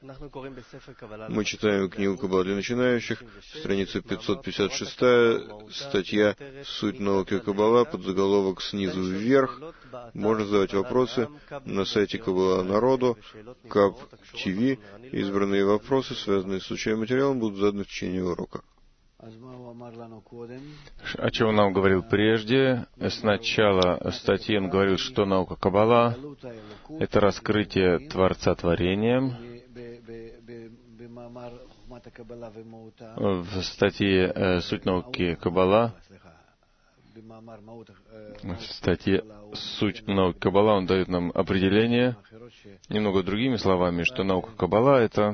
Мы читаем книгу Каббала для начинающих, страница 556, статья «Суть науки Каббала», подзаголовок снизу вверх. Можно задавать вопросы на сайте Каббала народу, Каб ТВ. Избранные вопросы, связанные с учебным материалом, будут заданы в течение урока. О чем он нам говорил прежде? Сначала статьи он говорил, что наука Каббала — это раскрытие Творца творением. В статье «Суть науки Каббала», в статье «Суть науки Каббала» он дает нам определение, немного другими словами, что наука Каббала — это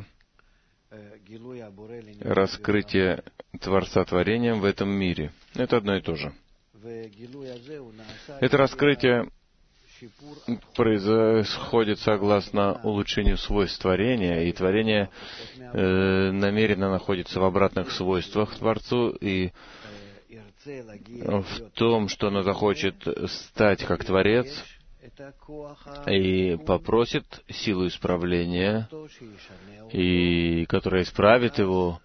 раскрытие Творца творением в этом мире. Это одно и то же. Это раскрытие происходит согласно улучшению свойств творения, и творение намеренно находится в обратных свойствах Творцу, и в том, что оно захочет стать как Творец, и попросит силу исправления, и которая исправит его,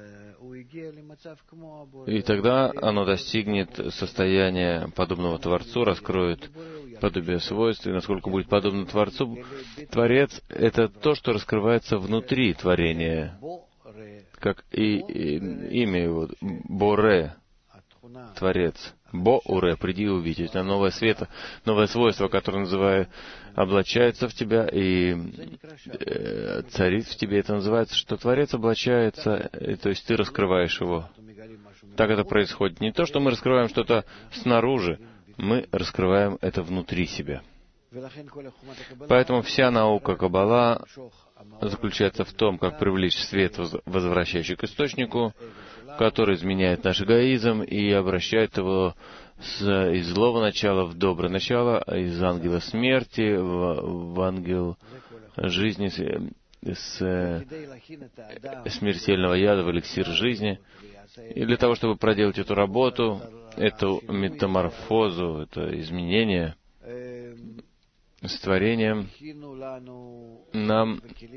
и тогда оно достигнет состояния подобного Творцу, раскроет подобие свойств, и насколько будет подобно Творцу. Творец — это то, что раскрывается внутри творения, как и имя его, Боре, Творец. Бо-уре, приди и увидеть. Это новое свойство, которое называю, облачается в тебя и царит в тебе. Это называется, что Творец облачается, то есть ты раскрываешь его. Так это происходит. Не то, что мы раскрываем что-то снаружи, мы раскрываем это внутри себя. Поэтому вся наука Каббала заключается в том, как привлечь свет, возвращающий к источнику, который изменяет наш эгоизм и обращает его из злого начала в доброе начало, из ангела смерти в ангел жизни, с смертельного яда в эликсир жизни. И для того, чтобы проделать эту работу, эту метаморфозу, это изменение с творением, нам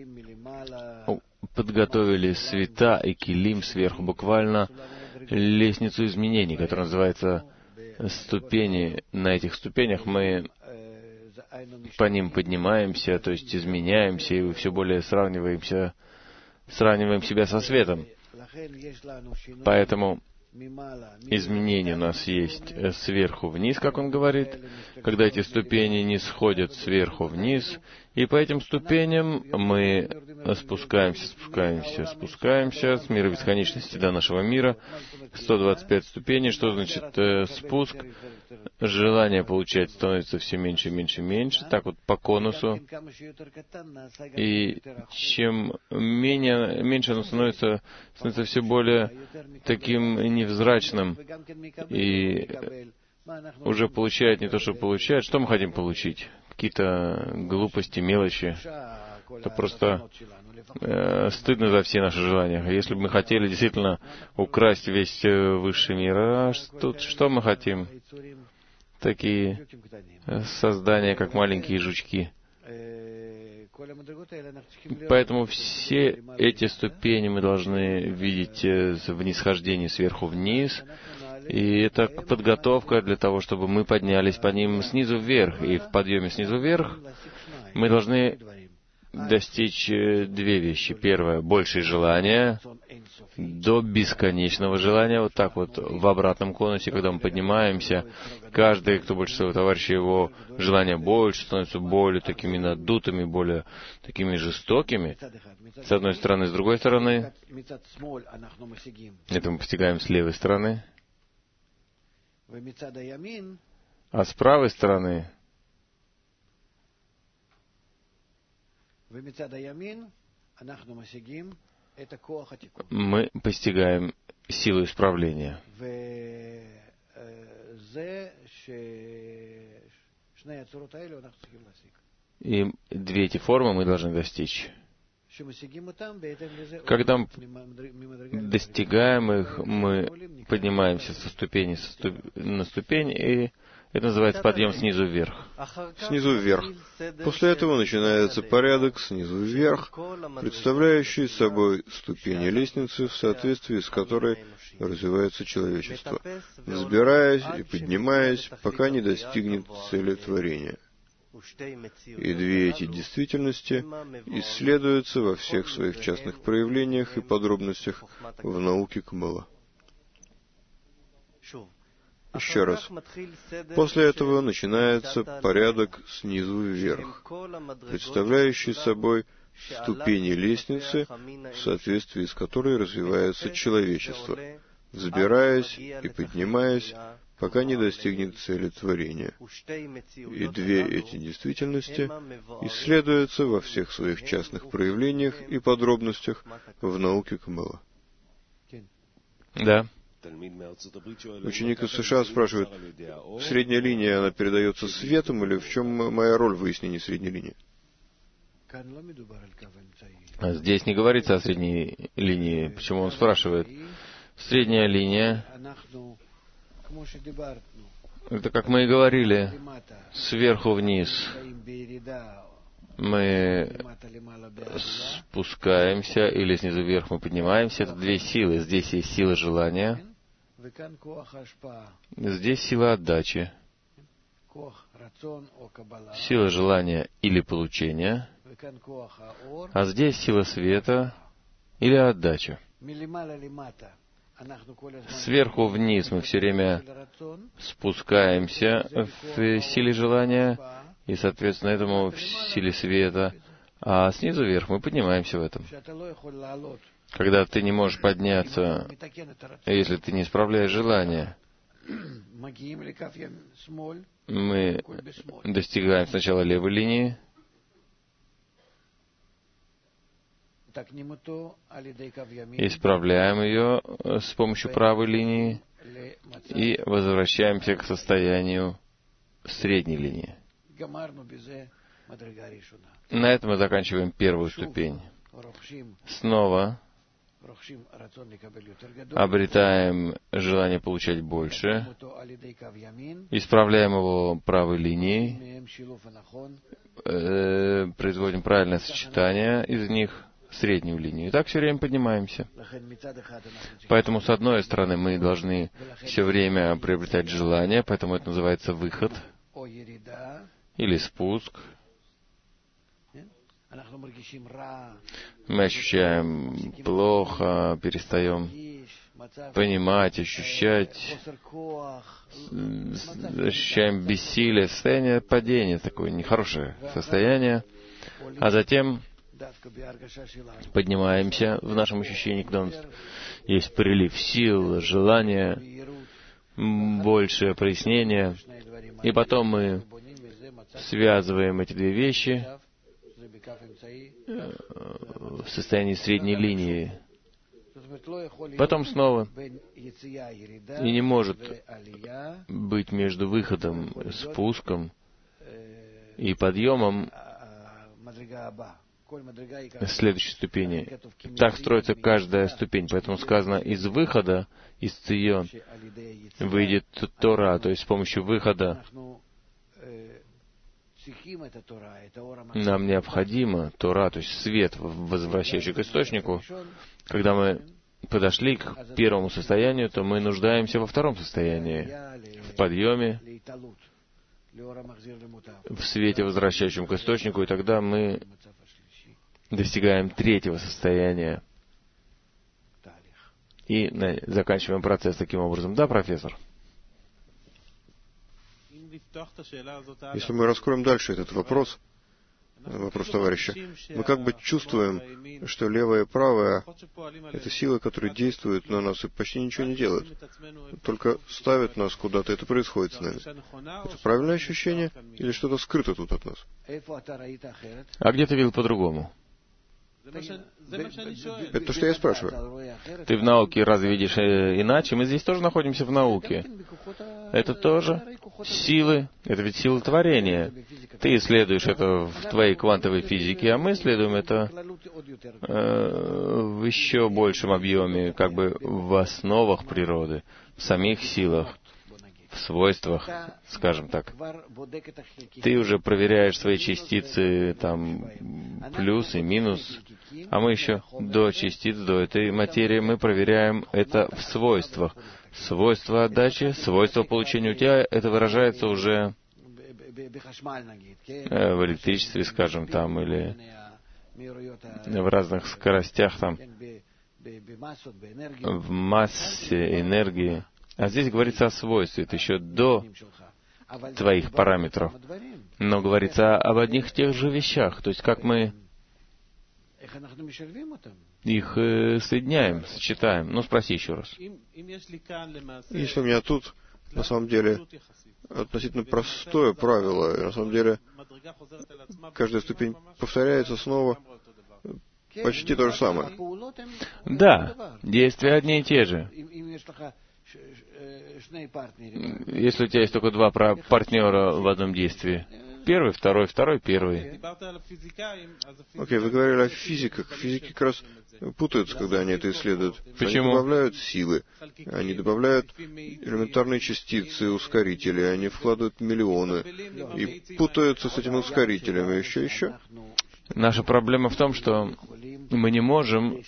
подготовили света и килим сверху, буквально лестницу изменений, которая называется ступени. На этих ступенях мы по ним поднимаемся, то есть изменяемся, и все более сравниваем себя со светом. Поэтому изменения у нас есть сверху вниз, как он говорит, когда эти ступени не сходят сверху вниз, и по этим ступеням мы спускаемся с мира бесконечности до нашего мира. 125 ступеней. Что значит спуск? Желание получать становится все меньше и меньше и меньше, так вот по конусу. И чем меньше оно становится все более таким невзрачным. И уже получает не то, что получает. Что мы хотим получить? Какие-то глупости, мелочи. Это просто стыдно за все наши желания. Если бы мы хотели действительно украсть весь высший мир, что мы хотим? Такие создания, как маленькие жучки. Поэтому все эти ступени мы должны видеть в нисхождении сверху вниз. И это подготовка для того, чтобы мы поднялись по ним снизу вверх. И в подъеме снизу вверх мы должны достичь две вещи. Первое — большее желание до бесконечного желания. Вот так вот в обратном конусе, когда мы поднимаемся, каждый, кто больше своего товарища, его желания больше, становятся более такими надутыми, более такими жестокими. С одной стороны. С другой стороны, это мы постигаем с левой стороны. А с правой стороны мы постигаем силу исправления. И две эти формы мы должны достичь. Когда мы достигаем их, мы поднимаемся со ступени на ступень, и Это называется подъем снизу вверх. Снизу вверх. После этого начинается порядок снизу вверх, представляющий собой ступени лестницы, в соответствии с которой развивается человечество, взбираясь и поднимаясь, пока не достигнет цели творения. И две эти действительности исследуются во всех своих частных проявлениях и подробностях в науке Каббала. Еще раз. После этого начинается порядок снизу вверх, представляющий собой ступени лестницы, в соответствии с которой развивается человечество, взбираясь и поднимаясь, пока не достигнет цели творения. И две эти действительности исследуются во всех своих частных проявлениях и подробностях в науке Каббала. Да. Ученик из США спрашивает, средняя линия, она передается светом, или в чем моя роль в выяснении средней линии? Здесь не говорится о средней линии. Почему он спрашивает? Средняя линия, это, как мы и говорили, сверху вниз. Мы спускаемся, или снизу вверх мы поднимаемся. Это две силы. Здесь есть сила желания, здесь сила отдачи. Сила желания или получения, а здесь сила света или отдача. Сверху вниз мы все время спускаемся в силе желания, и, соответственно, этому в силе света, а снизу вверх мы поднимаемся в этом. Когда ты не можешь подняться, если ты не исправляешь желание, мы достигаем сначала левой линии, исправляем ее с помощью правой линии и возвращаемся к состоянию средней линии. На этом мы заканчиваем первую ступень. Снова обретаем желание получать больше, исправляем его правой линией, производим правильное сочетание из них, среднюю линию. И так все время поднимаемся. Поэтому, с одной стороны, мы должны все время приобретать желание, поэтому это называется выход или спуск. Мы ощущаем плохо, перестаем понимать, ощущать, ощущаем бессилие, состояние падения, такое нехорошее состояние, а затем поднимаемся в нашем ощущении, когда у нас есть прилив сил, желания, большее прояснение, и потом мы связываем эти две вещи в состоянии средней линии. Потом снова. И не может быть между выходом, спуском и подъемом следующей ступени. Так строится каждая ступень. Поэтому сказано, из выхода, из Цион, выйдет Тора, то есть с помощью выхода нам необходимо Тора, то есть свет, возвращающий к источнику. Когда мы подошли к первому состоянию, то мы нуждаемся во втором состоянии, в подъеме, в свете, возвращающем к источнику, и тогда мы достигаем третьего состояния и заканчиваем процесс таким образом. Да, профессор? Если мы раскроем дальше этот вопрос товарища, мы как бы чувствуем, что левая и правая — это силы, которые действуют на нас и почти ничего не делают, только ставят нас куда-то. Это происходит с нами. Это правильное ощущение или что-то скрыто тут от нас? А где ты видел по-другому? Это то, что я спрашиваю. Ты в науке разве видишь иначе? Мы здесь тоже находимся в науке. Это тоже силы, это ведь сила творения. Ты исследуешь это в твоей квантовой физике, а мы исследуем это в еще большем объеме, как бы в основах природы, в самих силах, в свойствах, скажем так. Ты уже проверяешь свои частицы, там, плюс и минус, а мы еще до частиц, до этой материи, мы проверяем это в свойствах. Свойства отдачи, свойства получения у тебя, это выражается уже в электричестве, скажем, там, или в разных скоростях, там, в массе, энергии. А здесь говорится о свойстве, это еще до твоих параметров. Но говорится об одних и тех же вещах, то есть как мы их соединяем, сочетаем. Ну, спроси еще раз. Если у меня тут, на самом деле, относительно простое правило, и на самом деле каждая ступень повторяется снова, почти то же самое. Да, действия одни и те же. Если у тебя есть только два партнера в одном действии, первый, второй, второй, первый. Окей, вы говорили о физиках. Физики как раз путаются, когда они это исследуют. Почему? Они добавляют силы, они добавляют элементарные частицы, ускорители, они вкладывают миллионы и путаются с этими ускорителями еще. Наша проблема в том, что мы не можем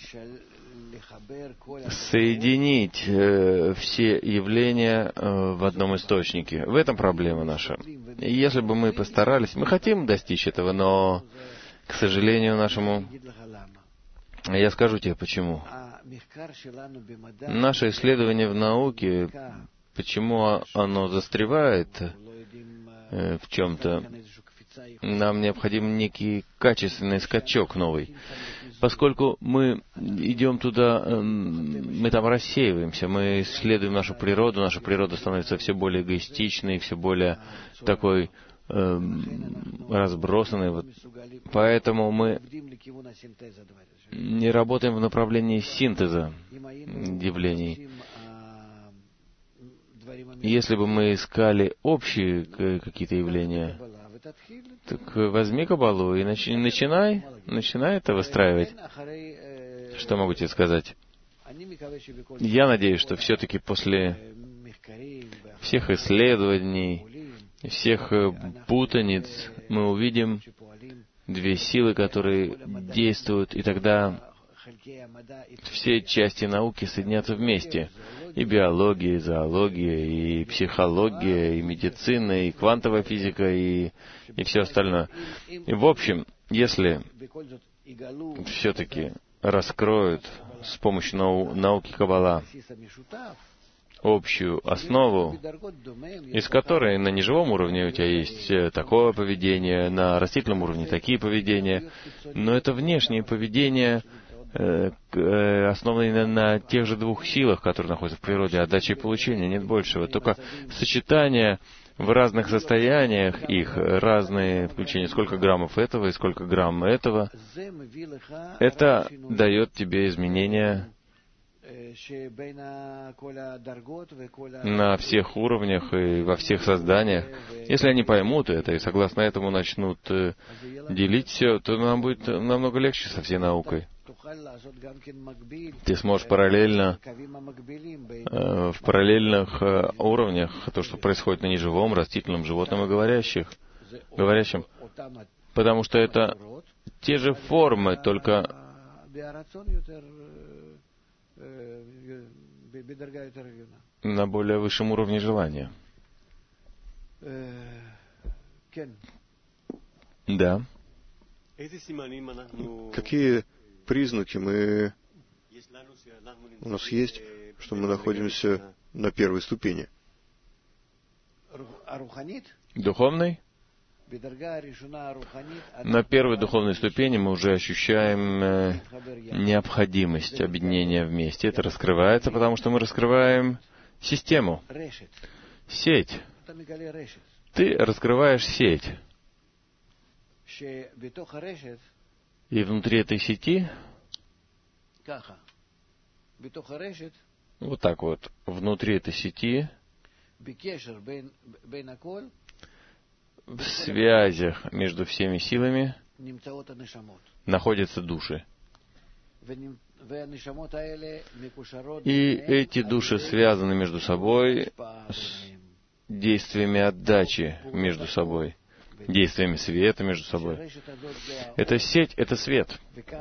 соединить все явления в одном источнике. В этом проблема наша. И если бы мы постарались, мы хотим достичь этого, но, к сожалению нашему, я скажу тебе почему. Наше исследование в науке, почему оно застревает в чем-то, нам необходим некий качественный скачок новый. Поскольку мы идем туда, мы там рассеиваемся, мы исследуем наша природа становится все более эгоистичной, все более такой разбросанной. Вот. Поэтому мы не работаем в направлении синтеза явлений. Если бы мы искали общие какие-то явления, так возьми Каббалу и начинай это выстраивать. Что могу тебе сказать? Я надеюсь, что все-таки после всех исследований, всех путаниц мы увидим две силы, которые действуют, и тогда все части науки соединятся вместе. И биология, и зоология, и психология, и медицина, и квантовая физика, и все остальное. И в общем, если все-таки раскроют с помощью науки Каббала общую основу, из которой на неживом уровне у тебя есть такое поведение, на растительном уровне такие поведения, но это внешнее поведение, основанные на тех же двух силах, которые находятся в природе, отдача и получение, нет большего. Только сочетание в разных состояниях их, разные включения, сколько граммов этого и сколько грамм этого, это дает тебе изменения на всех уровнях и во всех созданиях. Если они поймут это и согласно этому начнут делить все, то нам будет намного легче со всей наукой. Ты сможешь параллельно, в параллельных уровнях, то, что происходит на неживом, растительном, животном и говорящем, потому что это те же формы, только на более высшем уровне желания. Да. Какие признаки у нас есть, что мы находимся на первой ступени? Духовной? На первой духовной ступени мы уже ощущаем необходимость объединения вместе. Это раскрывается, потому что мы раскрываем систему, сеть. Ты раскрываешь сеть. И внутри этой сети, вот так вот, внутри этой сети, в связях между всеми силами находятся души. И эти души связаны между собой действиями отдачи между собой, действиями света между собой. Эта сеть — это свет.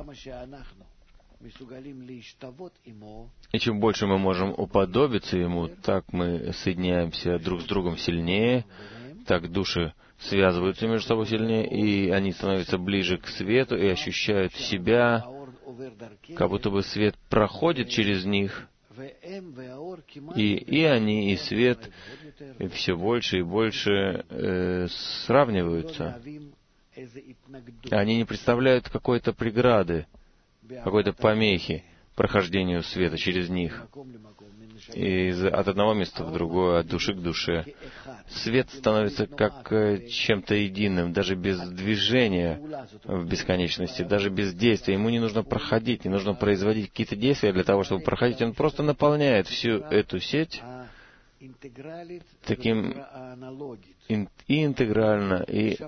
И чем больше мы можем уподобиться ему, так мы соединяемся друг с другом сильнее, так души связываются между собой сильнее, и они становятся ближе к свету и ощущают себя, как будто бы свет проходит через них, и они, и свет все больше и больше сравниваются. Они не представляют какой-то преграды, какой-то помехи прохождению света через них. И от одного места в другое, от души к душе. Свет становится как чем-то единым, даже без движения в бесконечности, даже без действия. Ему не нужно проходить, не нужно производить какие-то действия для того, чтобы проходить. Он просто наполняет всю эту сеть таким и интегрально, и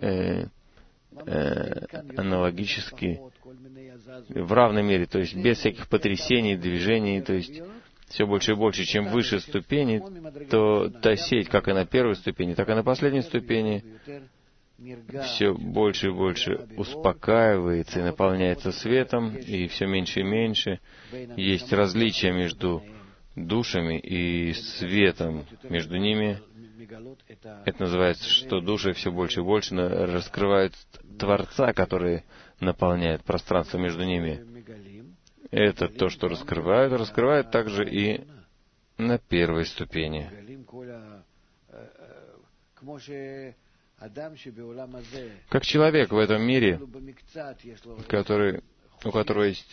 аналогически, в равной мере, то есть без всяких потрясений, движений, то есть все больше и больше. Чем выше ступени, то та сеть, как и на первой ступени, так и на последней ступени, все больше и больше успокаивается и наполняется светом, и все меньше и меньше есть различия между душами и светом между ними. Это называется, что души все больше и больше раскрывают Творца, который наполняет пространство между ними. Это то, что раскрывают также и на первой ступени. Как человек в этом мире, у которого есть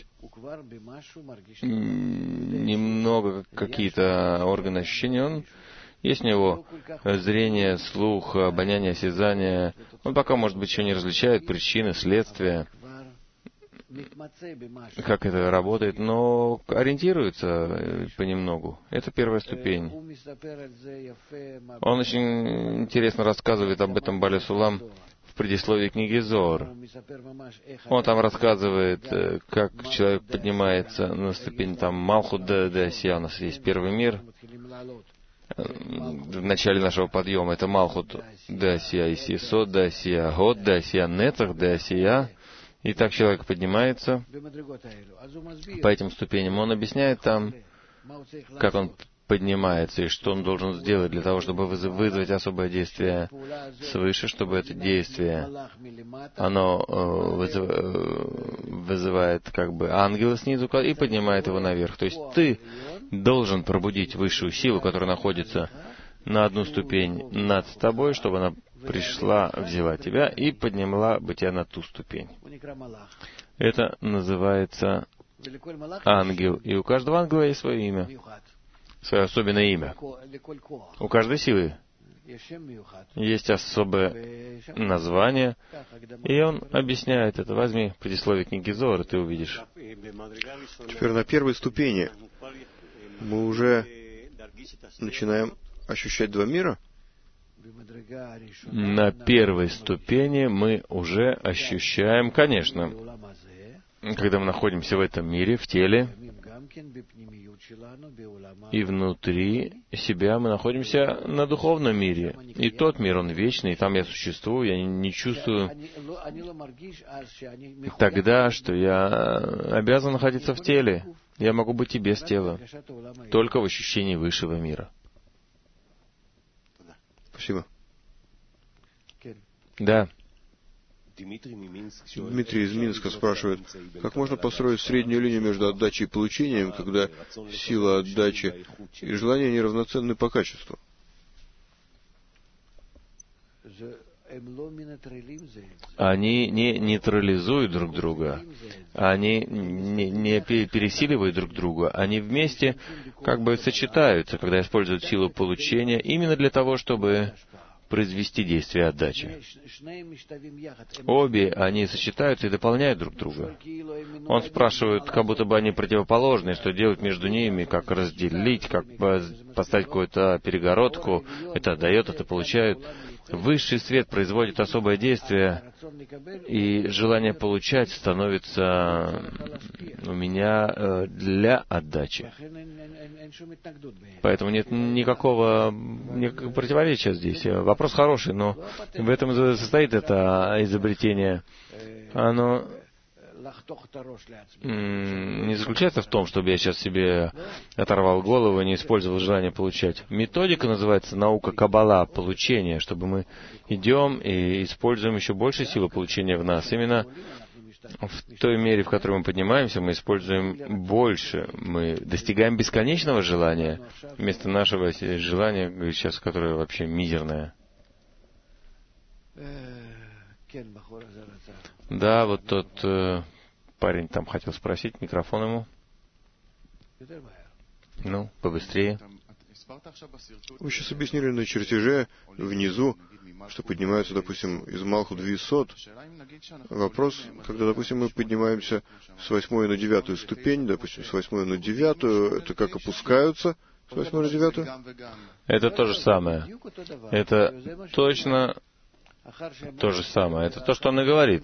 немного какие-то органы ощущения, есть у него зрение, слух, обоняние, осязание. Он пока, может быть, еще не различает причины, следствия, как это работает, но ориентируется понемногу. Это первая ступень. Он очень интересно рассказывает об этом Баля Сулам в предисловии книги Зоар. Он там рассказывает, как человек поднимается на ступень там Малхут де Асия. У нас есть первый мир. В начале нашего подъема это Малхут де Асия, Исисот де Асия, Год де Асия, Нецах де Асия. И так человек поднимается по этим ступеням. Он объясняет там, как он поднимается и что он должен сделать для того, чтобы вызвать особое действие свыше, чтобы это действие, оно вызывает как бы ангела снизу и поднимает его наверх. То есть ты должен пробудить высшую силу, которая находится на одну ступень над тобой, чтобы она пришла, взяла тебя и подняла бы тебя на ту ступень. Это называется ангел. И у каждого ангела есть свое имя, свое особенное имя. У каждой силы есть особое название, и он объясняет это. Возьми предисловие книги Зоар, и ты увидишь. Теперь на первой ступени мы уже начинаем ощущать два мира. На первой ступени мы уже ощущаем, конечно, когда мы находимся в этом мире, в теле, и внутри себя мы находимся на духовном мире. И тот мир, он вечный, и там я существую, я не чувствую тогда, что я обязан находиться в теле. Я могу быть и без тела, только в ощущении высшего мира. Спасибо. Да. Дмитрий из Минска спрашивает, как можно построить среднюю линию между отдачей и получением, когда сила отдачи и желание неравноценны по качеству? Они не нейтрализуют друг друга, они не пересиливают друг друга, они вместе как бы сочетаются, когда используют силу получения, именно для того, чтобы произвести действие отдачи. Обе они сочетаются и дополняют друг друга. Он спрашивает, как будто бы они противоположны, что делать между ними, как разделить, как поставить какую-то перегородку, это отдает, это получает. Высший свет производит особое действие, и желание получать становится у меня для отдачи. Поэтому нет никакого противоречия здесь. Вопрос хороший, но в этом состоит это изобретение. Оно не заключается в том, чтобы я сейчас себе оторвал голову и не использовал желание получать. Методика называется наука Каббала, получение, чтобы мы идем и используем еще больше силы получения в нас. Именно в той мере, в которой мы поднимаемся, мы используем больше, мы достигаем бесконечного желания, вместо нашего желания, сейчас, которое вообще мизерное. Да, вот тот парень там хотел спросить, микрофон ему. Ну, побыстрее. Вы сейчас объяснили на чертеже внизу, что поднимаются, допустим, из Малхут в Висот. Вопрос, когда, допустим, мы поднимаемся с 8 на 9 ступень, допустим, с 8 на 9, это как опускаются с 8 на 9? Это то же самое. Это точно то же самое. Это то, что он и говорит.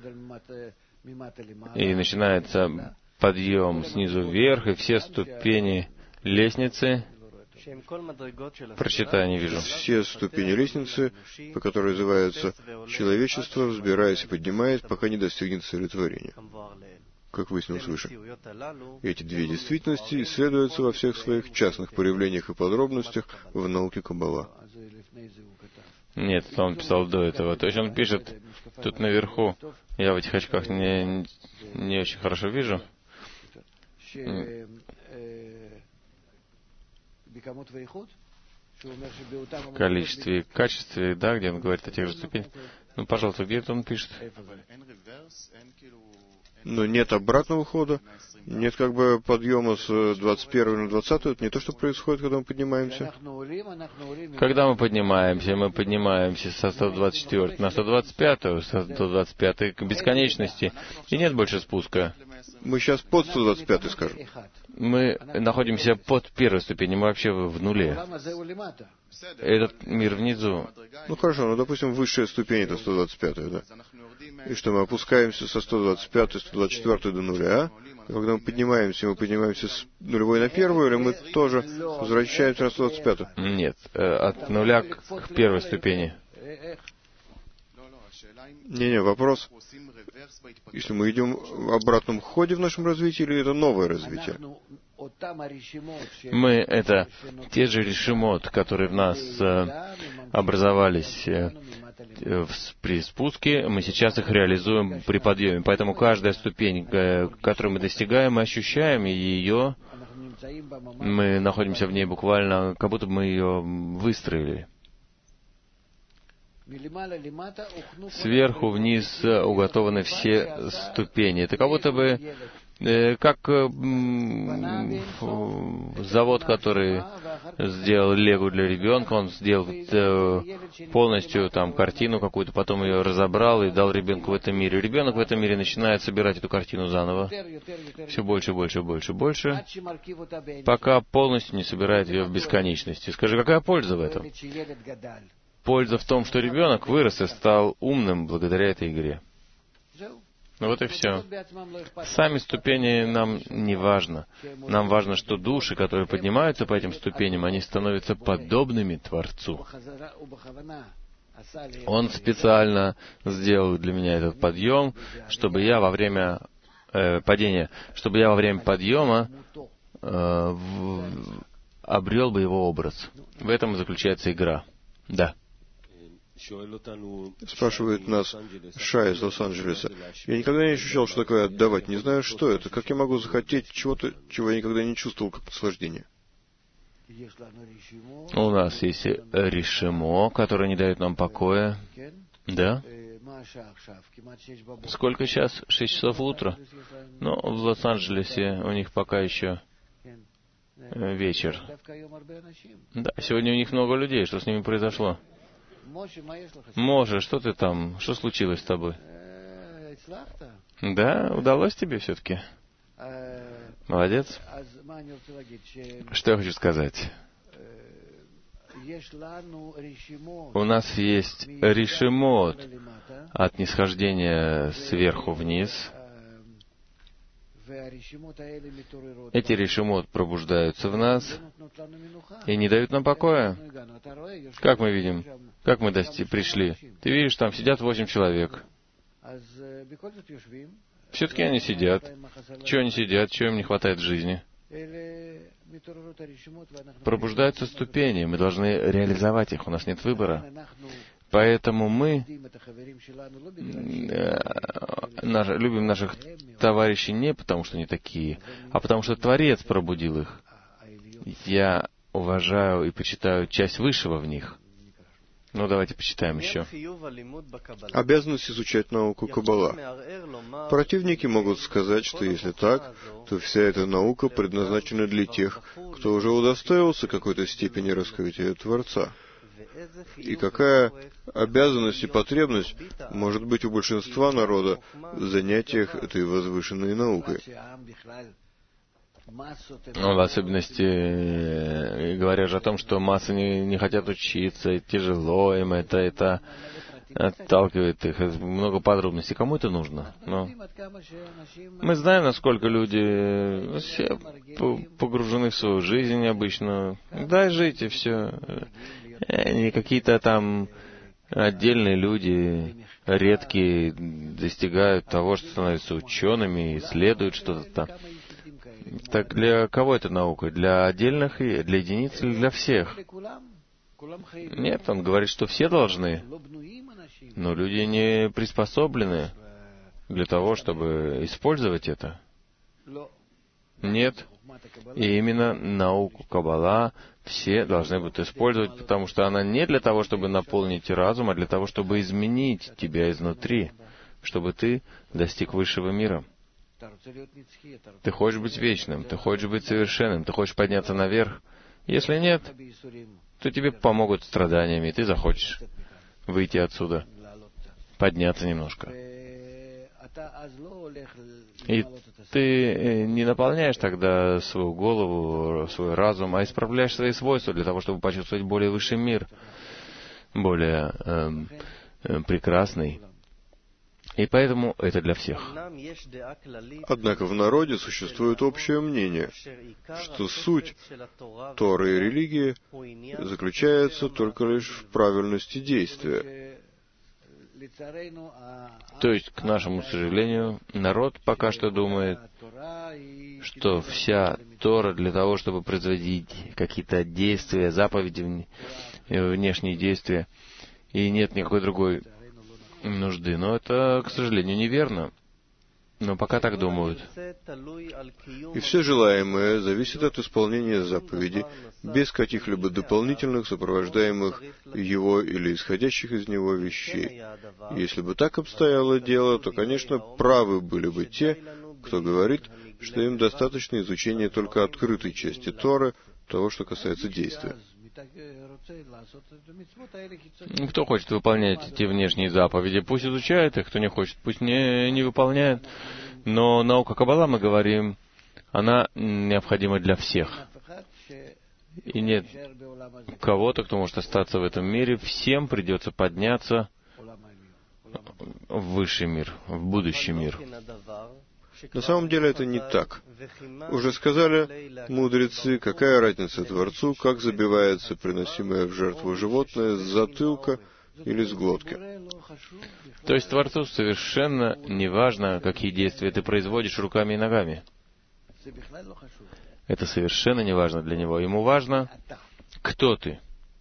И начинается подъем снизу вверх, и все ступени лестницы. Прочитай, не вижу. Все ступени лестницы, по которой развивается человечество, взбираясь и поднимаясь, пока не достигнет цели творения. Как выяснилось выше. Эти две действительности исследуются во всех своих частных проявлениях и подробностях в науке Каббала. Нет, он писал до этого. То есть он пишет тут наверху. Я в этих очках не очень хорошо вижу. В количестве и качестве, да, где он говорит о тех же ступенях. Ну, пожалуйста, где это он пишет? Но нет обратного хода, нет как бы подъема с 21 на 20, это не то, что происходит, когда мы поднимаемся. Когда мы поднимаемся со 124 на 125, со 125 к бесконечности, и нет больше спуска. Мы сейчас под 125, скажем. Мы находимся под первой ступенью, мы вообще в нуле. Этот мир внизу. Ну хорошо, ну допустим, высшая ступень это 125, да? И что, мы опускаемся со 125, 124 до нуля, и когда мы поднимаемся с нулевой на первую, или мы тоже возвращаемся на 125? Нет, от нуля к первой ступени. Не, вопрос, если мы идем в обратном ходе в нашем развитии, или это новое развитие? Мы — это те же решимот, которые в нас образовались при спуске, мы сейчас их реализуем при подъеме. Поэтому каждая ступень, которую мы достигаем, мы ощущаем ее, мы находимся в ней буквально, как будто бы мы ее выстроили. Сверху вниз уготованы все ступени. Это как будто бы как завод, который сделал лего для ребенка, он сделал полностью там картину какую-то, потом ее разобрал и дал ребенку в этом мире. Ребенок в этом мире начинает собирать эту картину заново. Все больше, больше, больше, больше, пока полностью не собирает ее в бесконечности. Скажи, какая польза в этом? Польза в том, что ребенок вырос и стал умным благодаря этой игре. Ну вот и все. Сами ступени нам не важно. Нам важно, что души, которые поднимаются по этим ступеням, они становятся подобными Творцу. Он специально сделал для меня этот подъем, чтобы я во время падения, обрел бы его образ. В этом и заключается игра. Да. Спрашивает нас Шай из Лос-Анджелеса. Я никогда не ощущал, что такое отдавать. Не знаю, что это. Как я могу захотеть чего-то, чего я никогда не чувствовал, как наслаждение? У нас есть решимо, которое не дает нам покоя. Да? Сколько сейчас? 6 часов утра. Но в Лос-Анджелесе у них пока еще вечер. Да, сегодня у них много людей. Что с ними произошло? Моше, что ты там? Что случилось с тобой? Да, удалось тебе все-таки? Молодец. Что я хочу сказать? У нас есть решимот от нисхождения сверху вниз. Эти решимот пробуждаются в нас и не дают нам покоя. Как мы видим? Как мы пришли? Ты видишь, там сидят 8 человек. Все-таки они сидят. Чего они сидят? Чего им не хватает в жизни? Пробуждаются ступени. Мы должны реализовать их. У нас нет выбора. Поэтому мы любим наших товарищей не потому, что они такие, а потому что Творец пробудил их. Я уважаю и почитаю часть высшего в них. Ну, давайте почитаем еще. Обязанность изучать науку Каббала. Противники могут сказать, что если так, то вся эта наука предназначена для тех, кто уже удостоился какой-то степени раскрытия Творца. И какая обязанность и потребность может быть у большинства народа в занятиях этой возвышенной наукой? В особенности, говоря же о том, что массы не хотят учиться, и тяжело им это отталкивает их. Много подробностей. Кому это нужно? Но мы знаем, насколько люди все погружены в свою жизнь обычно. Дай жить, и все. Не какие-то там отдельные люди, редкие, достигают того, что становятся учеными, исследуют что-то там. Так для кого это наука? Для отдельных, для единиц или для всех? Нет, он говорит, что все должны. Но люди не приспособлены для того, чтобы использовать это. Нет. И именно науку Каббала все должны будут использовать, потому что она не для того, чтобы наполнить разум, а для того, чтобы изменить тебя изнутри, чтобы ты достиг высшего мира. Ты хочешь быть вечным, ты хочешь быть совершенным, ты хочешь подняться наверх. Если нет, то тебе помогут страданиями, и ты захочешь выйти отсюда, подняться немножко. И ты не наполняешь тогда свою голову, свой разум, а исправляешь свои свойства для того, чтобы почувствовать более высший мир, более прекрасный. И поэтому это для всех. Однако в народе существует общее мнение, что суть Торы и религии заключается только лишь в правильности действия. То есть, к нашему сожалению, народ пока что думает, что вся Тора для того, чтобы производить какие-то действия, заповеди, внешние действия, и нет никакой другой нужды. Но это, к сожалению, неверно. Но пока так думают. И все желаемое зависит от исполнения заповеди, без каких-либо дополнительных, сопровождаемых его или исходящих из него вещей. Если бы так обстояло дело, то, конечно, правы были бы те, кто говорит, что им достаточно изучения только открытой части Торы, того, что касается действия. Кто хочет выполнять эти внешние заповеди, пусть изучает их, кто не хочет, пусть не выполняет. Но наука Каббала, мы говорим, она необходима для всех. И нет кого-то, кто может остаться в этом мире. Всем придется подняться в высший мир, в будущий мир. На самом деле это не так. Уже сказали мудрецы, какая разница Творцу, как забивается приносимое в жертву животное с затылка или с глотки. То есть Творцу совершенно не важно, какие действия ты производишь руками и ногами. Это совершенно не важно для него. Ему важно, кто ты.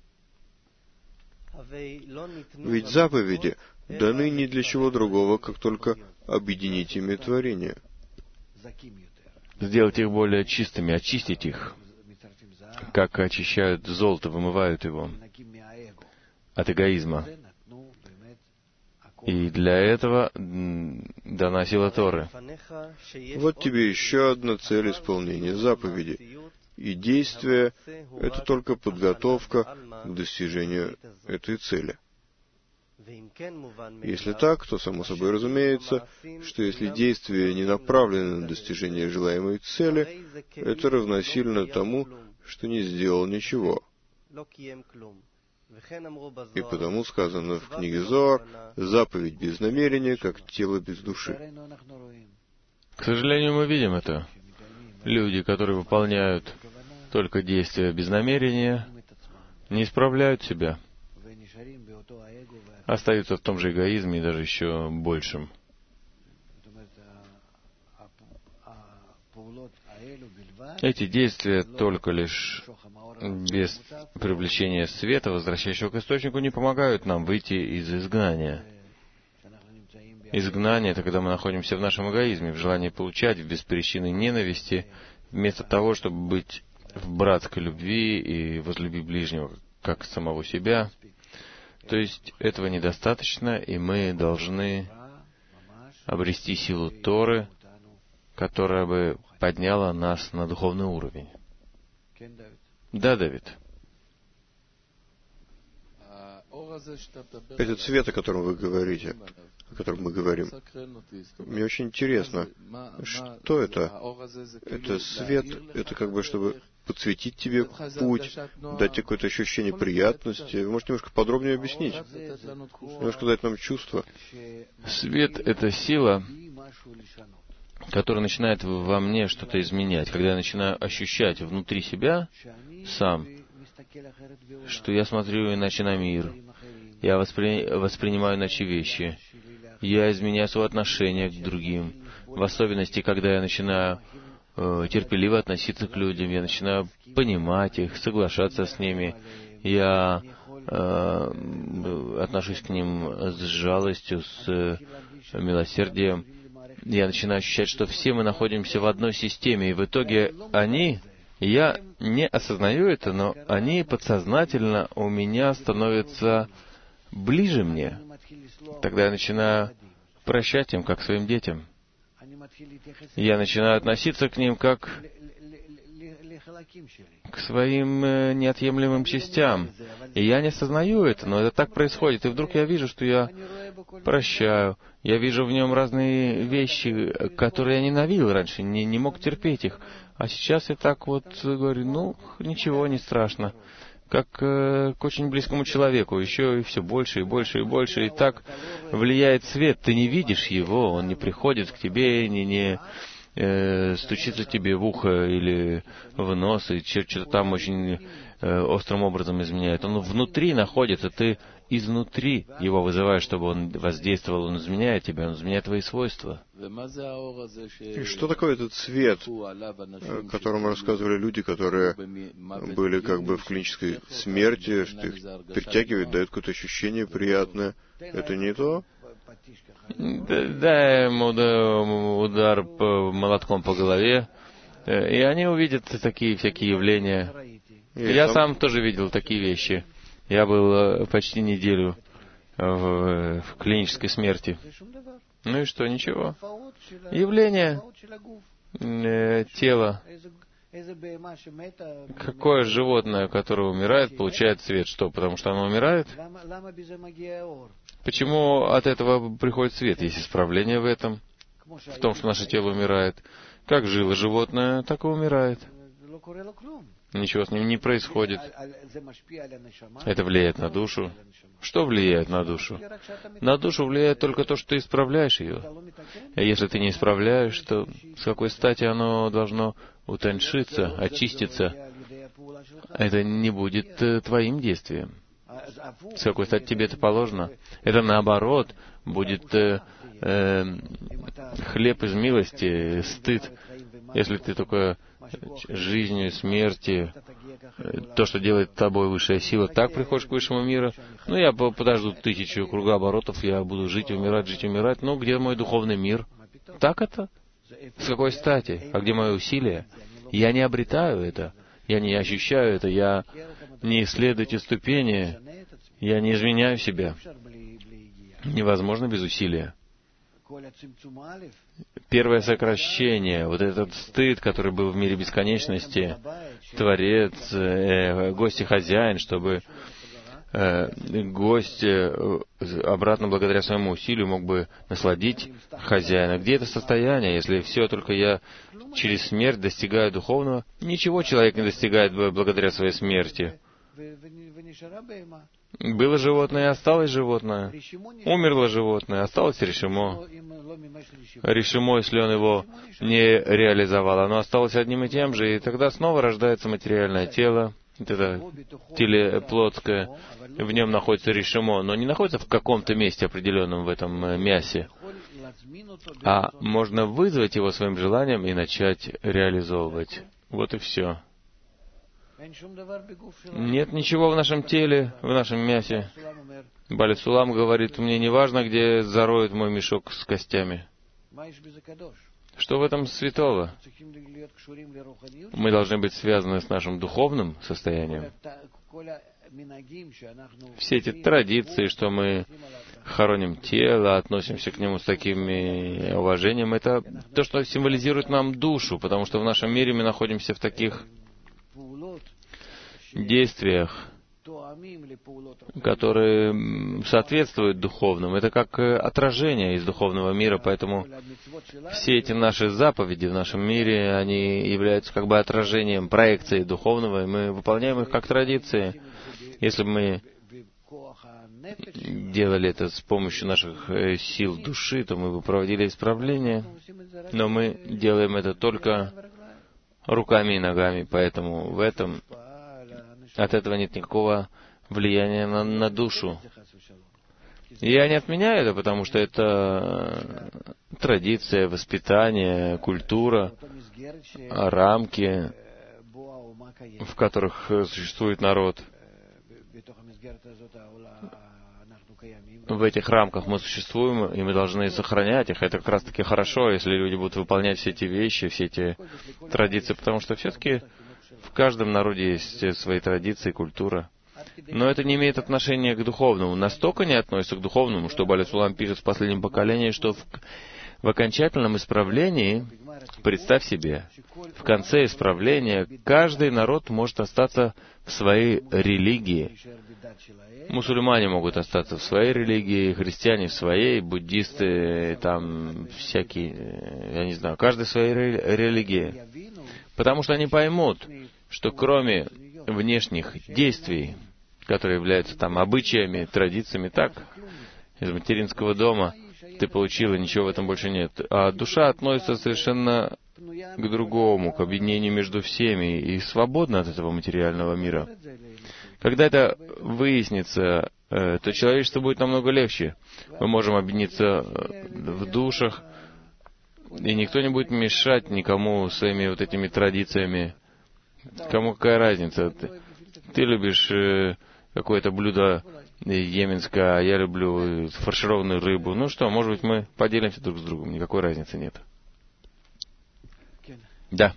Ведь заповеди даны не для чего другого, как только объединить ими творение. Сделать их более чистыми, очистить их, как очищают золото, вымывают его от эгоизма. И для этого дана сила Торы. Вот тебе еще одна цель исполнения заповеди. И действие — это только подготовка к достижению этой цели. Если так, то само собой разумеется, что если действие не направлено на достижение желаемой цели, это равносильно тому, что не сделал ничего. И потому сказано в книге Зоар: заповедь без намерения, как тело без души. К сожалению, мы видим это. Люди, которые выполняют только действия без намерения, не исправляют себя, остаются в том же эгоизме и даже еще большем. Эти действия только лишь без привлечения света, возвращающего к источнику, не помогают нам выйти из изгнания. Изгнание — это когда мы находимся в нашем эгоизме, в желании получать, в беспричинной ненависти, вместо того, чтобы быть в братской любви и возлюби ближнего, как самого себя. То есть этого недостаточно, и мы должны обрести силу Торы, которая бы подняла нас на духовный уровень. Да, Давид. Этот свет, о котором вы говорите, о котором мы говорим, мне очень интересно, что это? Это свет, это как бы, чтобы подсветить тебе путь, дать тебе какое-то ощущение приятности. Вы можете немножко подробнее объяснить? Немножко дать нам чувство. Свет — это сила, которая начинает во мне что-то изменять. Когда я начинаю ощущать внутри себя сам, что я смотрю иначе на мир, я воспринимаю иначе вещи, я изменяю свое отношение к другим, в особенности, когда я начинаю терпеливо относиться к людям, я начинаю понимать их, соглашаться с ними, я отношусь к ним с жалостью, с милосердием. Я начинаю ощущать, что все мы находимся в одной системе, и в итоге я не осознаю это, но они подсознательно у меня становятся ближе мне. Тогда я начинаю прощать им, как своим детям. Я начинаю относиться к ним как к своим неотъемлемым частям. И я не осознаю это, но это так происходит. И вдруг я вижу, что я прощаю. Я вижу в нем разные вещи, которые я ненавидел раньше, не мог терпеть их. А сейчас я так вот говорю, ничего, не страшно. Как к очень близкому человеку, еще и все больше, и больше, и больше. И так влияет свет. Ты не видишь его, он не приходит к тебе, не стучится тебе в ухо или в нос, и что-то там очень острым образом изменяет. Он внутри находится, ты изнутри его вызываешь, чтобы он воздействовал, он изменяет тебя, он изменяет твои свойства. И что такое этот свет, о котором рассказывали люди, которые были как бы в клинической смерти, что их притягивает, дает какое-то ощущение приятное? Это не то? Дай ему удар молотком по голове, и они увидят такие всякие явления. Я сам тоже видел такие вещи. Я был почти неделю в клинической смерти. Ну и что, ничего. Явление тела. Какое животное, которое умирает, получает свет? Что, потому что оно умирает? Почему от этого приходит свет? Есть исправление в этом, в том, что наше тело умирает. Как жило животное, так и умирает. Ничего с ним не происходит. Это влияет на душу. Что влияет на душу? На душу влияет только то, что ты исправляешь ее. А если ты не исправляешь, то с какой стати оно должно утоньшиться, очиститься? Это не будет твоим действием. С какой стати тебе это положено? Это наоборот будет хлеб из милости, стыд. Если ты только жизнью, смерти, то, что делает тобой высшая сила, так приходишь к высшему миру. Я подожду 1000 кругооборотов, я буду жить и умирать. Где мой духовный мир? Так это? С какой стати? А где мои усилия? Я не обретаю это, я не ощущаю это, я не исследую эти ступени, я не изменяю себя. Невозможно без усилия. Первое сокращение, вот этот стыд, который был в мире бесконечности, Творец, гость и хозяин, чтобы гость обратно, благодаря своему усилию, мог бы насладить хозяина. Где это состояние, если все только я через смерть достигаю духовного? Ничего человек не достигает благодаря своей смерти. Было животное, осталось животное. Умерло животное, осталось решимо. Решимо, если он его не реализовал, оно осталось одним и тем же, и тогда снова рождается материальное тело, это теле плотское, в нем находится решимо, но не находится в каком-то месте определенном в этом мясе, а можно вызвать его своим желанием и начать реализовывать. Вот и все. Нет ничего в нашем теле, в нашем мясе. Баля Сулам говорит, мне не важно, где зароют мой мешок с костями. Что в этом святого? Мы должны быть связаны с нашим духовным состоянием. Все эти традиции, что мы хороним тело, относимся к нему с таким уважением, это то, что символизирует нам душу, потому что в нашем мире мы находимся в таких действиях, которые соответствуют духовным. Это как отражение из духовного мира, поэтому все эти наши заповеди в нашем мире, они являются как бы отражением, проекцией духовного, и мы выполняем их как традиции. Если бы мы делали это с помощью наших сил души, то мы бы проводили исправление, но мы делаем это только руками и ногами, поэтому в этом от этого нет никакого влияния на душу. И я не отменяю это, потому что это традиция, воспитание, культура, рамки, в которых существует народ. В этих рамках мы существуем, и мы должны сохранять их. Это как раз-таки хорошо, если люди будут выполнять все эти вещи, все эти традиции, потому что все-таки в каждом народе есть свои традиции, культура. Но это не имеет отношения к духовному. Настолько не относится к духовному, что Баля Сулам пишет в последнем поколении, что в окончательном исправлении, представь себе, в конце исправления каждый народ может остаться в своей религии. Мусульмане могут остаться в своей религии, христиане в своей, буддисты, там всякие, я не знаю, каждый в своей религии. Потому что они поймут, что кроме внешних действий, которые являются там обычаями, традициями, так, из материнского дома ты получил, и ничего в этом больше нет. А душа относится совершенно к другому, к объединению между всеми, и свободна от этого материального мира. Когда это выяснится, то человечество будет намного легче. Мы можем объединиться в душах, и никто не будет мешать никому своими вот этими традициями. Кому какая разница? Ты любишь какое-то блюдо йеменское, а я люблю фаршированную рыбу. Ну что, может быть, мы поделимся друг с другом. Никакой разницы нет. Да.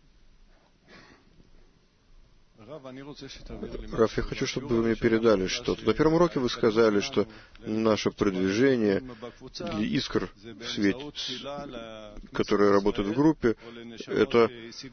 Раф, я хочу, чтобы вы мне передали что-то. На первом уроке вы сказали, что наше продвижение для искр в свете, которые работают в группе, это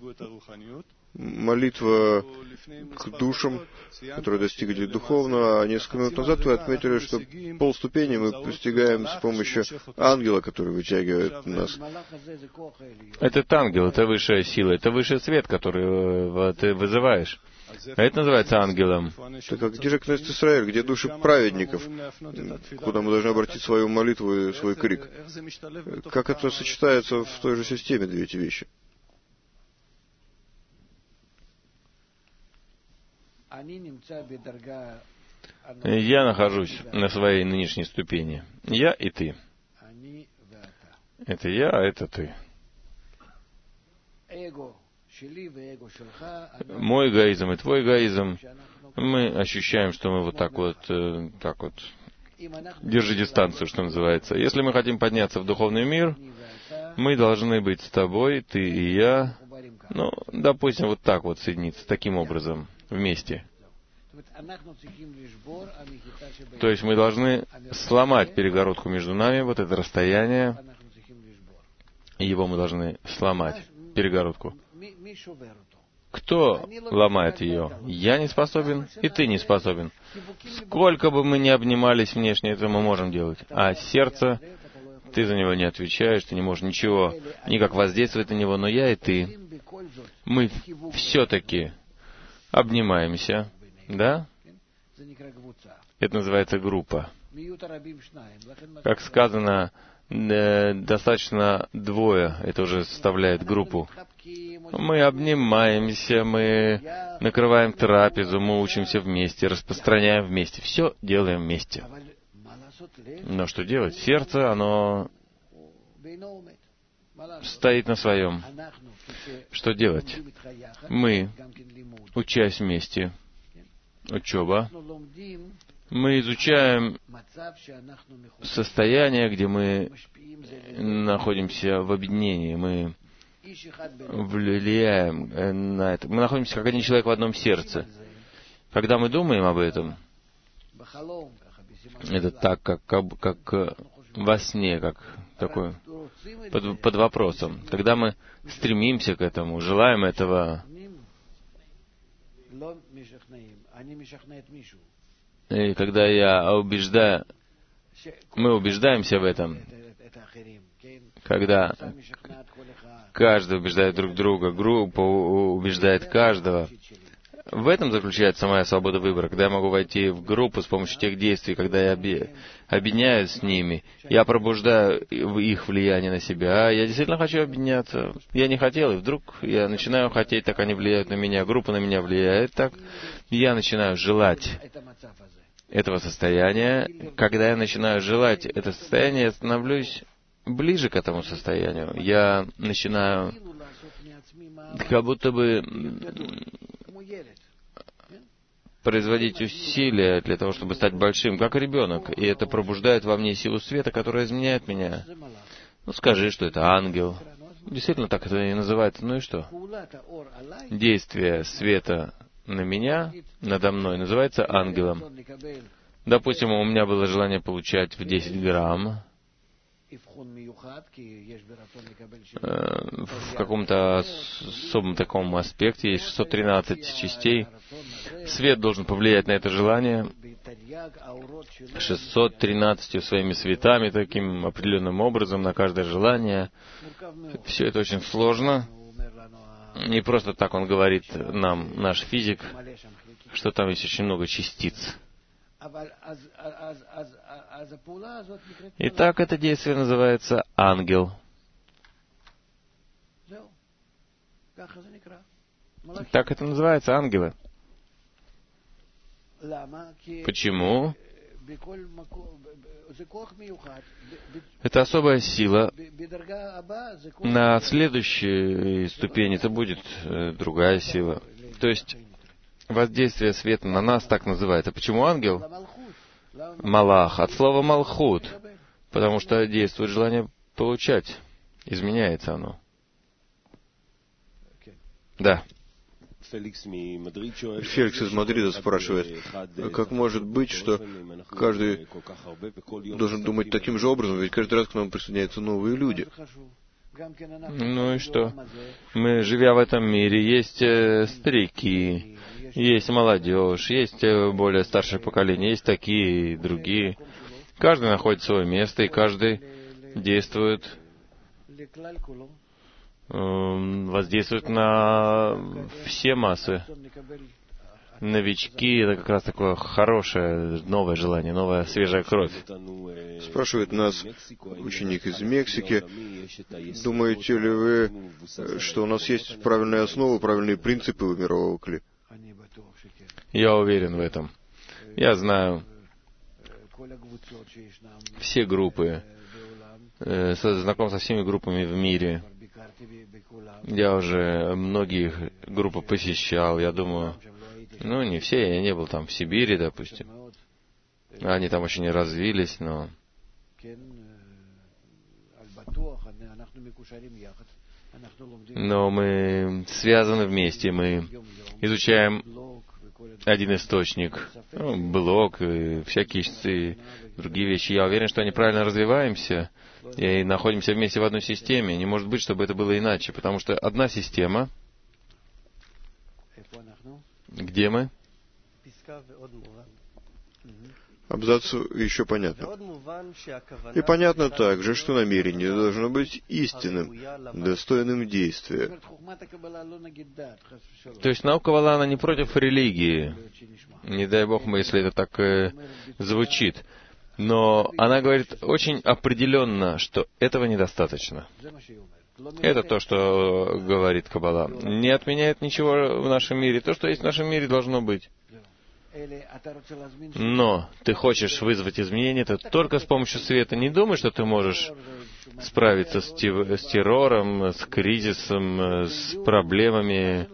молитва к душам, которые достигли духовного. А несколько минут назад вы отметили, что полступени мы постигаем с помощью ангела, который вытягивает нас. Этот ангел, это высшая сила, это высший свет, который ты вызываешь. А это называется ангелом. Так а где же Кнессет Исраэль, где души праведников, куда мы должны обратить свою молитву и свой крик? Как это сочетается в той же системе, две эти вещи? Я нахожусь на своей нынешней ступени. Я и ты. Это я, а это ты. Мой эгоизм и твой эгоизм. Мы ощущаем, что мы вот так вот, держи дистанцию, что называется. Если мы хотим подняться в духовный мир, мы должны быть с тобой, ты и я, ну, допустим, вот так вот соединиться, таким образом, вместе. То есть мы должны сломать перегородку между нами, вот это расстояние, его мы должны сломать, перегородку. Кто ломает ее? Я не способен, и ты не способен. Сколько бы мы ни обнимались внешне, это мы можем делать. А сердце, ты за него не отвечаешь, ты не можешь ничего, никак воздействовать на него, но я и ты, мы все-таки обнимаемся Да? Это называется группа. Как сказано, достаточно двое, это уже составляет группу. Мы обнимаемся, мы накрываем трапезу, мы учимся вместе, распространяем вместе, все делаем вместе. Но что делать? Сердце, оно стоит на своем. Что делать? Мы, учась вместе, учеба, мы изучаем состояние, где мы находимся в объединении, мы влияем на это. Мы находимся как один человек в одном сердце. Когда мы думаем об этом, это так, как во сне, как такое, под вопросом. Когда мы стремимся к этому, желаем этого, и когда мы убеждаемся в этом, когда каждый убеждает друг друга, группа убеждает каждого, в этом заключается моя свобода выбора. Когда я могу войти в группу с помощью тех действий, когда я объединяюсь с ними, я пробуждаю их влияние на себя. Я действительно хочу объединяться. Я не хотел, и вдруг я начинаю хотеть, так они влияют на меня, группа на меня влияет так. Я начинаю желать этого состояния. Когда я начинаю желать это состояние, я становлюсь ближе к этому состоянию. Я начинаю как будто бы производить усилия для того, чтобы стать большим, как ребенок. И это пробуждает во мне силу света, которая изменяет меня. Ну, скажи, что это ангел. Действительно, так это и называется. Ну и что? Действие света на меня, надо мной, называется ангелом. Допустим, у меня было желание получать в 10 грамм, в каком-то особом таком аспекте, есть 613 частей. Свет должен повлиять на это желание 613 своими светами, таким определенным образом, на каждое желание. Все это очень сложно. Не просто так он говорит нам, наш физик, что там есть очень много частиц. Итак, это действие называется ангел. Так это называется, ангелы. Почему? Это особая сила. На следующей ступени это будет другая сила. То есть воздействие света на нас так называется. Почему ангел? Малах. От слова малхут. Потому что действует желание получать. Изменяется оно. Да. Феликс из Мадрида спрашивает, как может быть, что каждый должен думать таким же образом, ведь каждый раз к нам присоединяются новые люди. Ну и что? Мы, живя в этом мире, есть старики, есть молодежь, есть более старшее поколение, есть такие и другие. Каждый находит свое место, и каждый действует, воздействует на все массы. Новички — это как раз такое хорошее, новое желание, новая свежая кровь. Спрашивает нас ученик из Мексики, думаете ли вы, что у нас есть правильные основы, правильные принципы у мирового кли? Я уверен в этом. Я знаю все группы, знаком со всеми группами в мире. Я уже многих групп посещал, я думаю, не все, я не был там в Сибири, допустим. Они там очень не развились, но... Но мы связаны вместе, мы изучаем один источник, блог, и всякие другие вещи. Я уверен, что они правильно развиваемся и находимся вместе в одной системе. Не может быть, чтобы это было иначе, потому что одна система. Где мы? Абзац еще понятно. И понятно также, что намерение должно быть истинным, достойным действия. То есть наука Каббала, она не против религии. Не дай Бог, если это так звучит. Но она говорит очень определенно, что этого недостаточно. Это то, что говорит Каббала. Не отменяет ничего в нашем мире. То, что есть в нашем мире, должно быть. Но ты хочешь вызвать изменения, это только с помощью света. Не думай, что ты можешь справиться с террором, с кризисом, с проблемами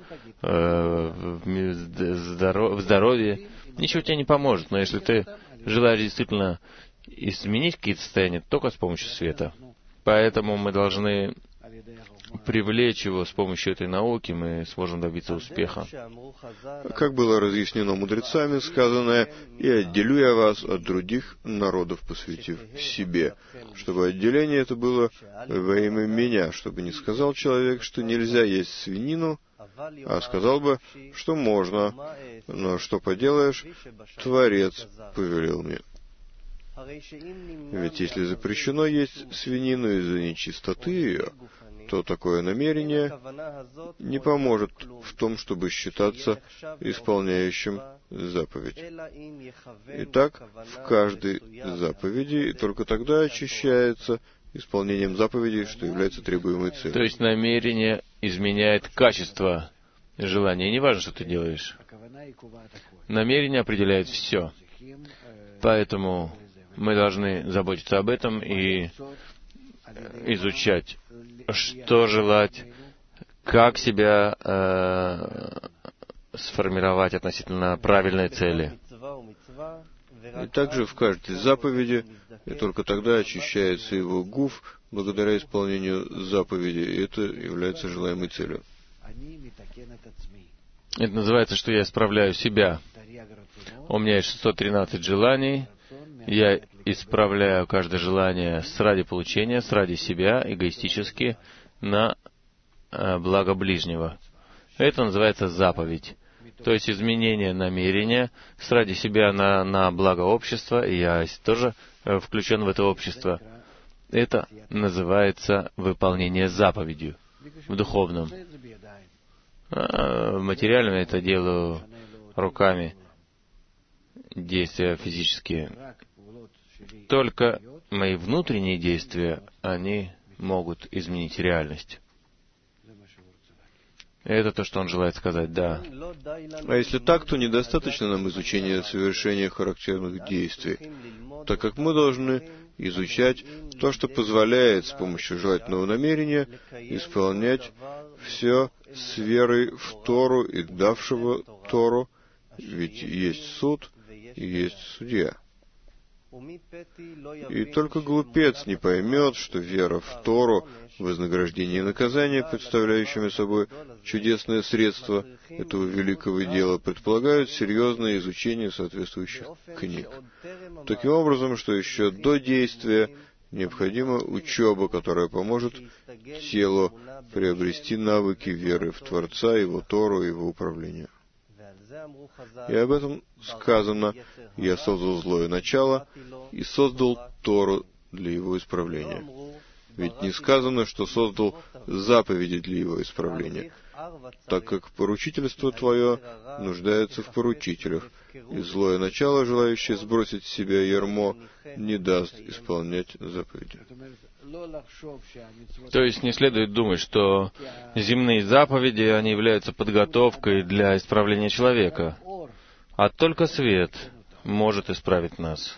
в здоровье. Ничего тебе не поможет. Но если ты желаешь действительно изменить какие-то состояния, только с помощью света. Поэтому мы должны привлечь его с помощью этой науки, мы сможем добиться успеха. Как было разъяснено мудрецами, сказанное: «И отделю я вас от других народов, посвятив себе», чтобы отделение это было во имя меня, чтобы не сказал человек, что нельзя есть свинину, а сказал бы, что можно, но что поделаешь, Творец повелел мне. Ведь если запрещено есть свинину из-за нечистоты ее, то такое намерение не поможет в том, чтобы считаться исполняющим заповедь. Итак, в каждой заповеди, и только тогда очищается исполнением заповедей, что является требуемой целью. То есть намерение изменяет качество желания. Не важно, что ты делаешь. Намерение определяет все. Поэтому мы должны заботиться об этом и изучать, что желать, как себя сформировать относительно правильной цели. И также в каждой заповеди, и только тогда очищается его гуф благодаря исполнению заповеди, и это является желаемой целью. Это называется, что я исправляю себя. У меня есть 613 желаний, я исправляю каждое желание ради получения, ради себя, эгоистически, на благо ближнего. Это называется заповедь. То есть изменение намерения ради себя на благо общества, и я тоже включен в это общество. Это называется выполнение заповедью в духовном. В материальном я это делаю руками, действия физические. Только мои внутренние действия, они могут изменить реальность. Это то, что он желает сказать, да. А если так, то недостаточно нам изучения совершения характерных действий, так как мы должны изучать то, что позволяет с помощью желательного намерения исполнять все с верой в Тору и давшего Тору, ведь есть суд и есть судья. И только глупец не поймет, что вера в Тору, вознаграждение и наказание, представляющими собой чудесное средство этого великого дела, предполагают серьезное изучение соответствующих книг. Таким образом, что еще до действия необходима учеба, которая поможет телу приобрести навыки веры в Творца, Его Тору и Его управление. И об этом сказано: «Я создал злое начало и создал Тору для его исправления». Ведь не сказано, что создал заповеди для его исправления, так как поручительство твое нуждается в поручителях, и злое начало, желающее сбросить с себя ярмо, не даст исполнять заповеди. То есть не следует думать, что земные заповеди, они являются подготовкой для исправления человека, а только свет может исправить нас.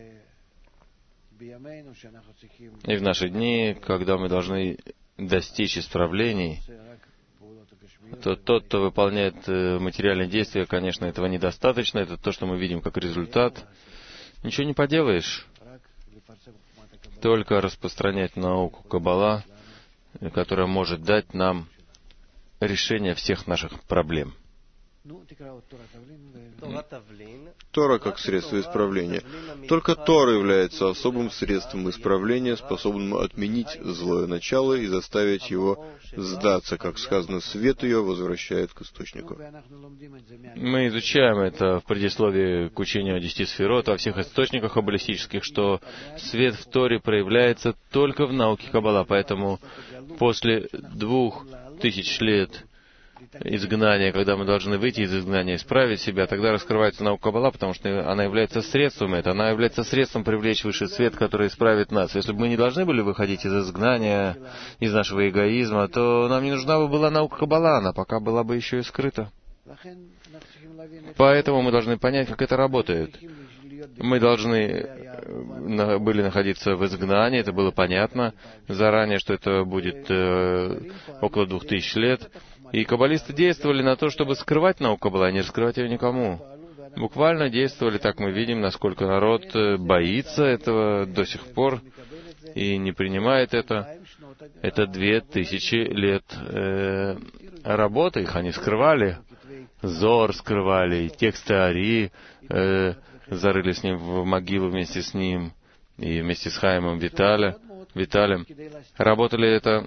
И в наши дни, когда мы должны достичь исправлений, то тот, кто выполняет материальные действия, конечно, этого недостаточно. Это то, что мы видим как результат. Ничего не поделаешь. Только распространять науку Каббала, которая может дать нам решение всех наших проблем. Тора как средство исправления. Только Тора является особым средством исправления, способным отменить злое начало и заставить его сдаться. Как сказано, свет ее возвращает к источнику. Мы изучаем это в предисловии к учению о 10 сферот, во всех источниках каббалистических, что свет в Торе проявляется только в науке Каббала. Поэтому после 2000 лет изгнания, когда мы должны выйти из изгнания, исправить себя, тогда раскрывается наука Каббала, потому что она является средством этого. Она является средством привлечь высший свет, который исправит нас. Если бы мы не должны были выходить из изгнания, из нашего эгоизма, то нам не нужна бы была наука Каббала, она пока была бы еще и скрыта. Поэтому мы должны понять, как это работает. Мы должны были находиться в изгнании, это было понятно заранее, что это будет около 2000 лет. И каббалисты действовали на то, чтобы скрывать науку Каббала, а не раскрывать ее никому. Буквально действовали, так мы видим, насколько народ боится этого до сих пор и не принимает это. Это 2000 лет работы, их они скрывали. Зор скрывали, тексты Ари зарыли с ним в могилу вместе с ним, и вместе с Хаимом Виталием. Работали это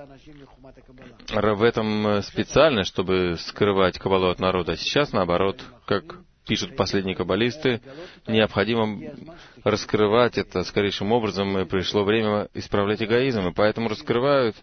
в этом специально, чтобы скрывать Каббалу от народа. А сейчас, наоборот, как пишут последние каббалисты, необходимо раскрывать это скорейшим образом, и пришло время исправлять эгоизм, и поэтому раскрывают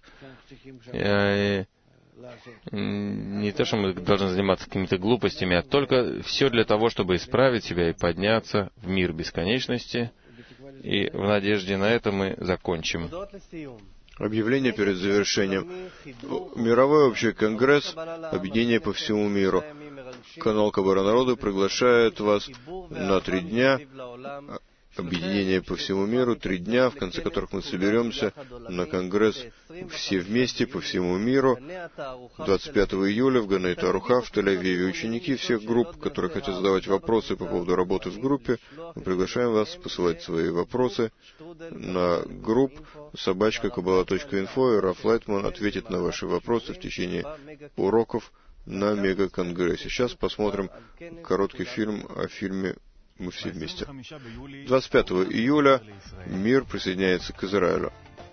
не то, что мы должны заниматься какими-то глупостями, а только все для того, чтобы исправить себя и подняться в мир бесконечности. И в надежде на это мы закончим. Объявление перед завершением. Мировой общий конгресс, объединение по всему миру. Канал Каббала народа приглашает вас на 3 дня. Объединение по всему миру, 3 дня, в конце которых мы соберемся на конгресс все вместе по всему миру. 25 июля в Ганей Таруха в Тель-Авиве. Ученики всех групп, которые хотят задавать вопросы по поводу работы в группе, мы приглашаем вас посылать свои вопросы на групп @kabbalah.info, и Раф Лайтман ответит на ваши вопросы в течение уроков на мега-конгрессе. Сейчас посмотрим короткий фильм о фильме «Мы все вместе». 25 июля мир присоединяется к Израилю.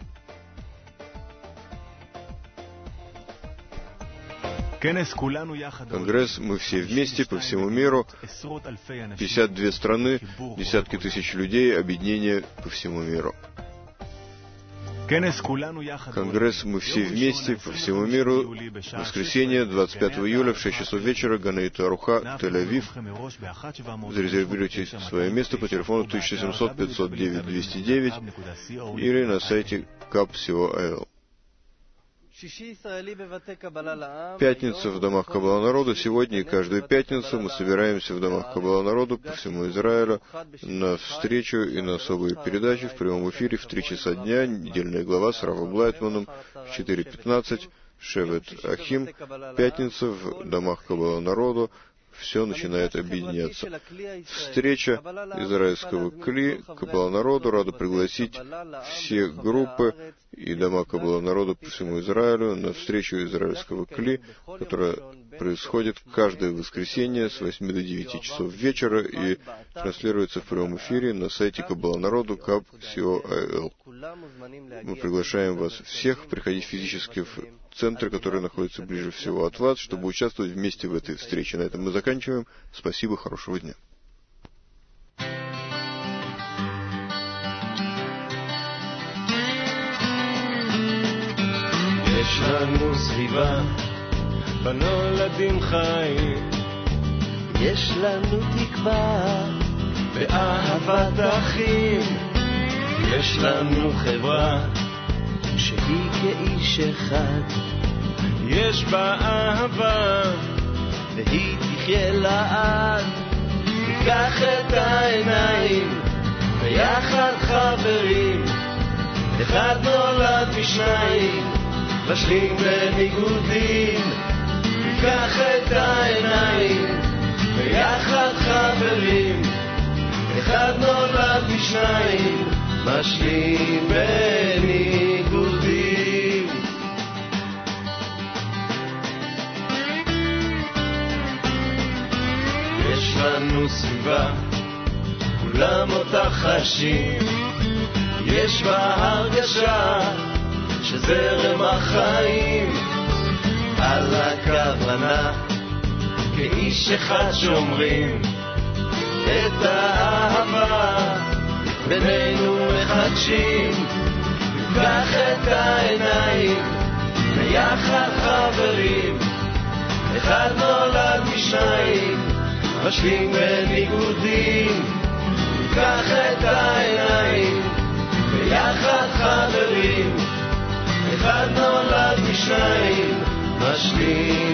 Конгресс «Мы все вместе» по всему миру, 52 страны, десятки тысяч людей, объединение по всему миру. Конгресс «Мы все вместе» по всему миру, воскресенье, 25 июля в 6 часов вечера, Ганей Таруха, Тель-Авив. Зарезервируйте свое место по телефону 1700-509-209 или на сайте kab.co.il. Пятница в домах Каббала народа. Сегодня и каждую пятницу мы собираемся в домах Каббала народа по всему Израилю на встречу и на особые передачи в прямом эфире в 3 часа дня. Недельная глава с Равом Лайтманом в 4:15. Шевет Ахим. Пятница в домах Каббала народа. Все начинает объединяться. Встреча израильского Кли, Каббала народу. Рада пригласить все группы и дома Каббала народа по всему Израилю на встречу израильского Кли, которая происходит каждое воскресенье с 8 до 9 часов вечера и транслируется в прямом эфире на сайте Каббала народу kab.co.il. Мы приглашаем вас всех приходить физически в центр, который находится ближе всего от вас, чтобы участвовать вместе в этой встрече. На этом мы заканчиваем. Спасибо, хорошего дня. יש לנו סביבה בנולדים חיים, יש לנו תקווה ואהבת אחים, יש לנו חברה שהיא כאיש אחד, יש בה אהבה והיא תחיה לעד. ניקח את העיניים ויחד חברים, אחד נולד משניים, משלים בניגודים. ניקח את העיניים ויחד חברים, אחד נולד משניים, משלים בניגודים. יש לנו סביבה, כולם אותה חשים, יש בה הרגשה שזרם החיים על הכוונה, כאיש אחד שומרים את האהבה, בינינו מחדשים, נפקח את העיניים, ביחד חברים, אחד נולד משניים, משווים בניגודים, נפקח את העיניים, ביחד חברים, אחד נולד משניים, משווים